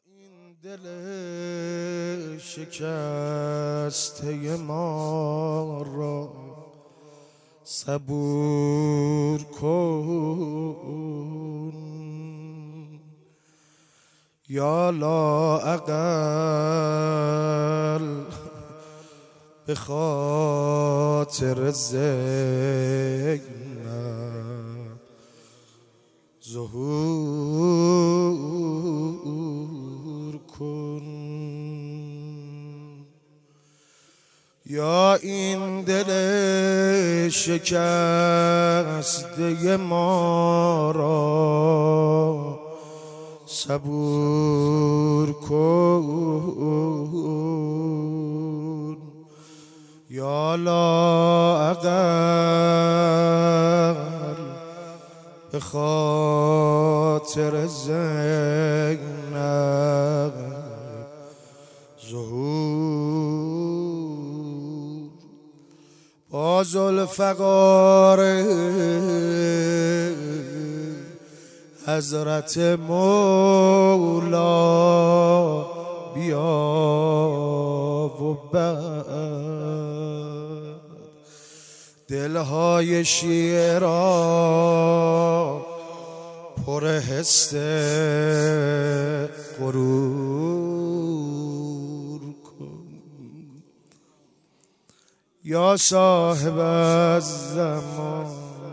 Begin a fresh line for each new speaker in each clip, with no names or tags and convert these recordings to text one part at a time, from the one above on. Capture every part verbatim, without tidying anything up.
این دل شکسته ما را صبور کن یا لااقل به خاطر زینب ظهور کن یا این دل شکسته ما را صبور کن یا لااقل به خاطر زینب ظهور با ذوالفقار حضرت مولا بیا و بر دلهای شیعه را پر حس غرور کن یا صاحب الزمان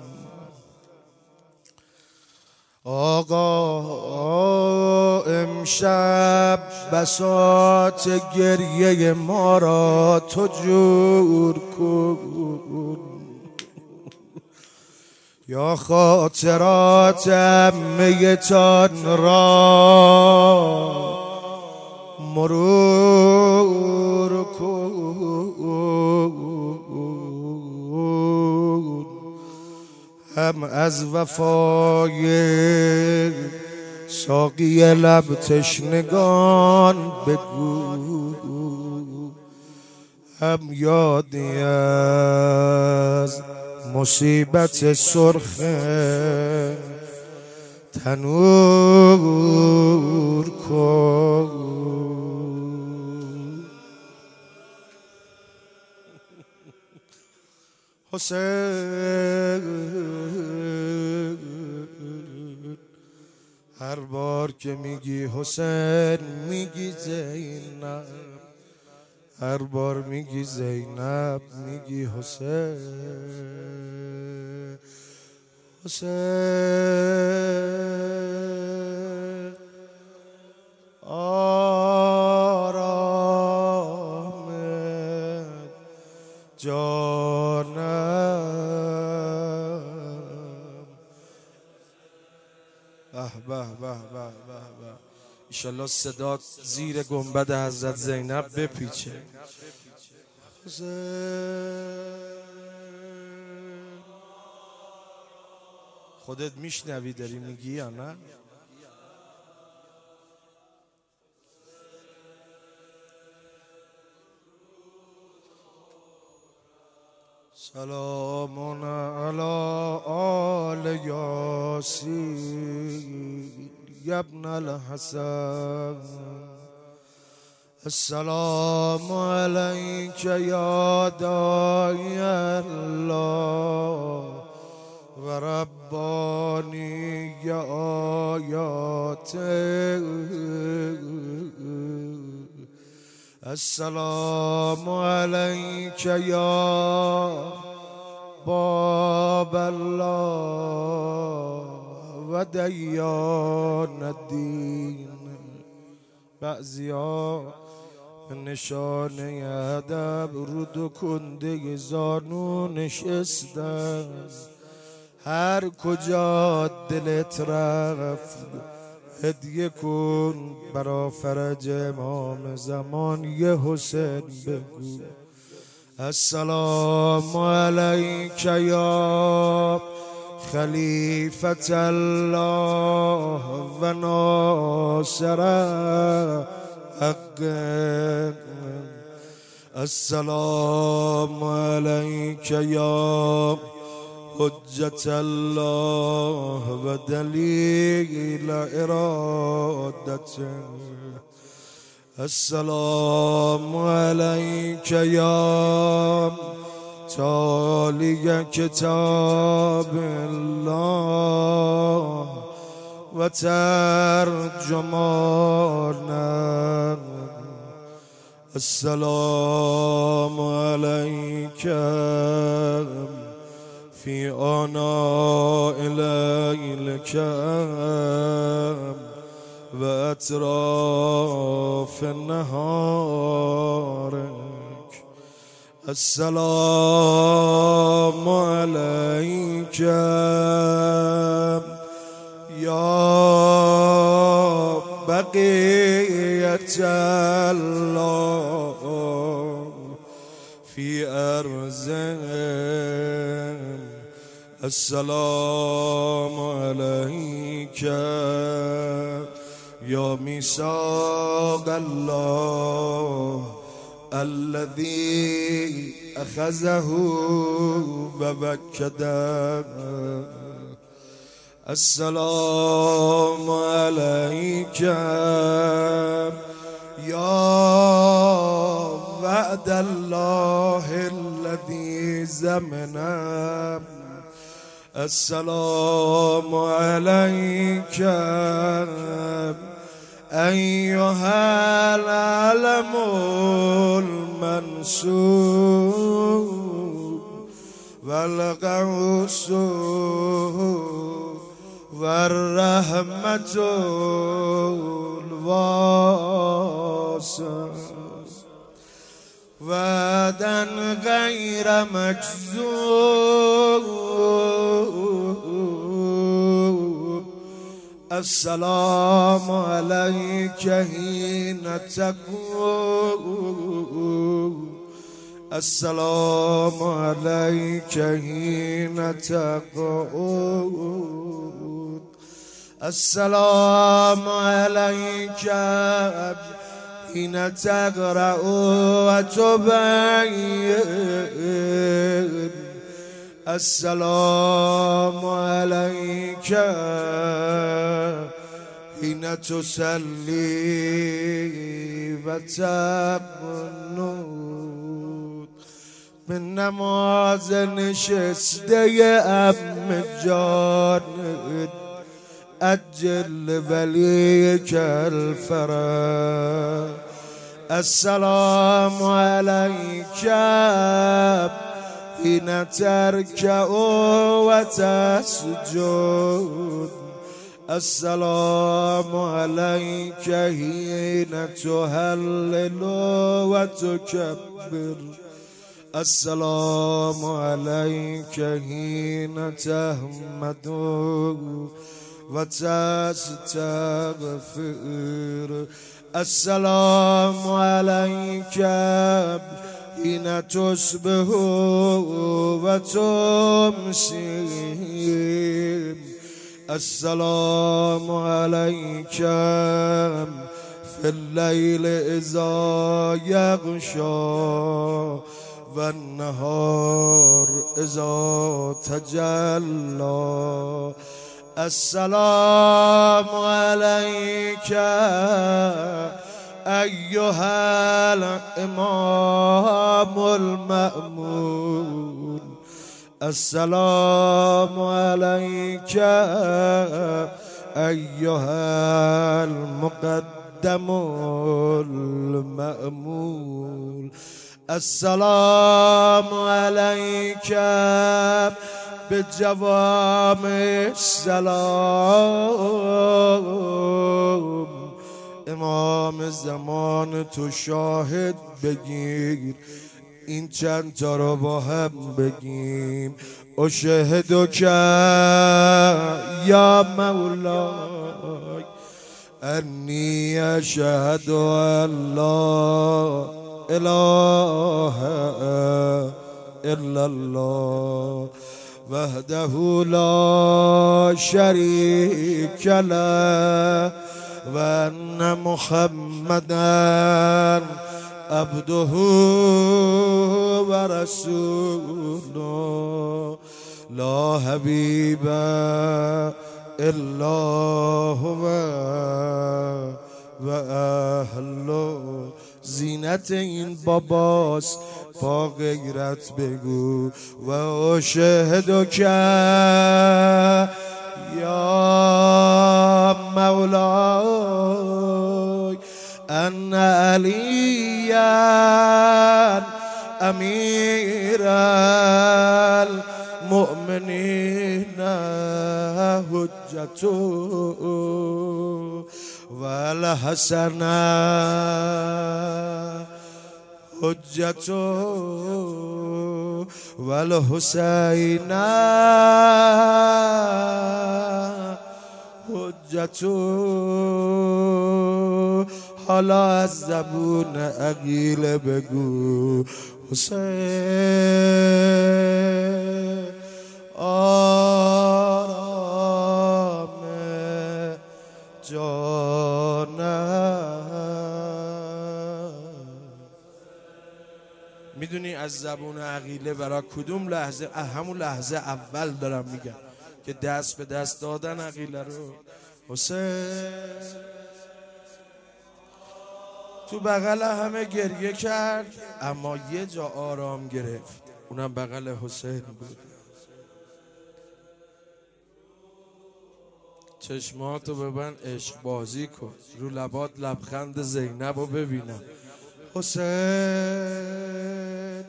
آقا امشب بساط گریه ما را تو جور کن یا خاطرات میتان را مرور کن هم از وفای ساقی لب تشنگان بگو هم یادی از مصیبت سرخ تنور کن حسین هر بار که میگی حسین میگی زینب هر بار میگی زینب میگی حسین حسین آرام جانم به به به به به ایشالله صدات زیر گنبد حضرت زینب بپیچه خودت میشنوی داری میگی یا نه؟ سلام علی آل یاسین ابن الحسن السلام علیک یا داعی الله و ربانی آیاته السلام علیک یا باب الله و دیان الدین بعضیا نشانه ادب رو دو کنده زانو نشستن هر کجا دلت رفت هدیه کن برا فرج امام زمان یه حسین بگو السلام علیک یا خلیفة الله و ناصر حق السلام علیک یا حجة الله ودليل إرادته. السلام عليك يا تالي كتاب الله وترجمانا. السلام عليك في آناء ليلك وأطراف نهارك. السلام عليك يا بقية الله في أرضهم. السلام عليك يا ميثاق الله الذي أخذه ووكده. السلام عليك يا وعد الله الذي زمنا. السلام عليك أيها العلم المنصور والغوث والرحمة الواسع وعدا غير مكذوب. السلام عليك حين تقوم. السلام عليك حين تقوم. السلام عليك حين تقرأ وتبين. السلام عليك حين تصلي وتقنط. من نماز نشسته ام جان أجل وليك الفرج. السلام عليك حين تركع وتسجد. السلام عليك حين تهلل وتكبر. السلام عليك حين تحمد وتستغفر. السلام عليك حين تصبح وتمسي. السلام عليك في الليل إذا يغشى والنهار إذا تجلى. السلام عليك أيها الإمام المأمون. السلام عليك أيها المقدم المأمول. السلام عليك بجوامع السلام. امام زمان تو شاهد بگیر، این چند تا رو با هم بگیم. اشهدک یا مولاي انی اشهد ان لا اله الا الله وحده لا شريك له وأن محمدا عبده ورسوله. لا حبیب الا هو و اهل زینت این باباست با غیرت بگو و اشهد که یا مولای ان علیا امیر المؤمنین حجتو و الحسن حجتو و الحسین حجتو. حالا از زبون عقیله بگو حسین آرام جانم. میدونی از زبون عقیله برای کدوم لحظه؟ همون لحظه اول دارم میگم که دست به دست دادن عقیله رو. حسین تو بغل همه گریه کرد اما یه جا آرام گرفت، اونم بغل حسین بود. چشماتو ببند، عشق بازی کن، رو لبات لبخند زینب رو ببینم. حسین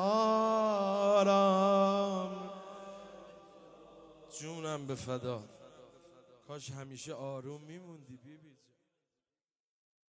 آرام جونم به فدا، کاش همیشه آروم میموندی بیبی.